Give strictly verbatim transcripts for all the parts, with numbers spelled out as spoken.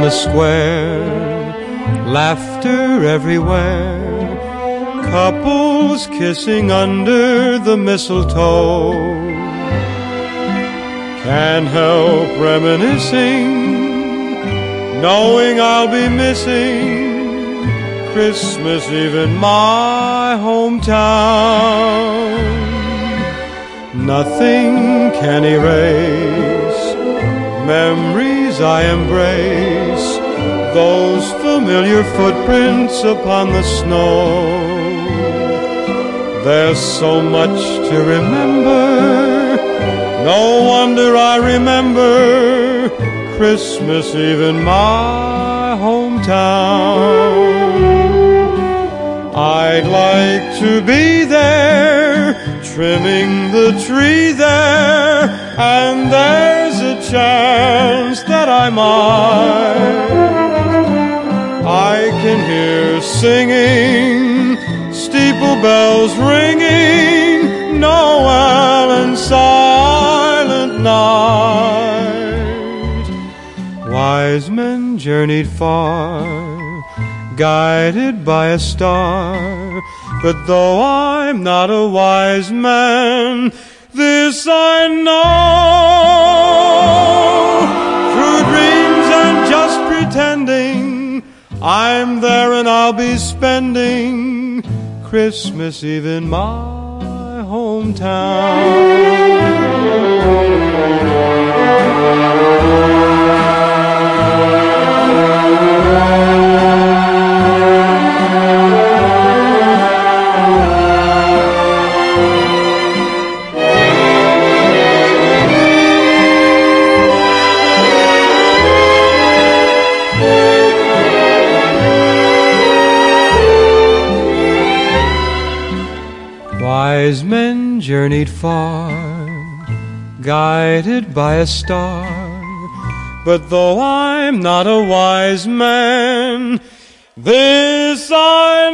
the square, laughter everywhere, couples kissing under the mistletoe. Can't help reminiscing, knowing I'll be missing Christmas Eve in my hometown. Nothing can erase memories I embrace, those familiar footprints upon the snow. There's so much to remember, no wonder I remember Christmas Eve in my hometown. I'd like to be there, trimming the tree there, and there's a chance that I might. I can hear singing, steeple bells ringing, Noel and Silent Night. Wise men journeyed far, guided by a star, but though I'm not a wise man, this I know, through dreams and just pretending, I'm there and I'll be spending Christmas Eve in my hometown. Wise men journeyed far, guided by a star, but though I'm not a wise man, this I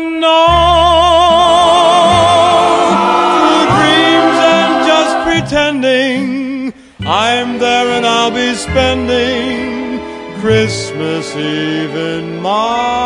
know, through dreams and just pretending, I'm there and I'll be spending Christmas Eve in my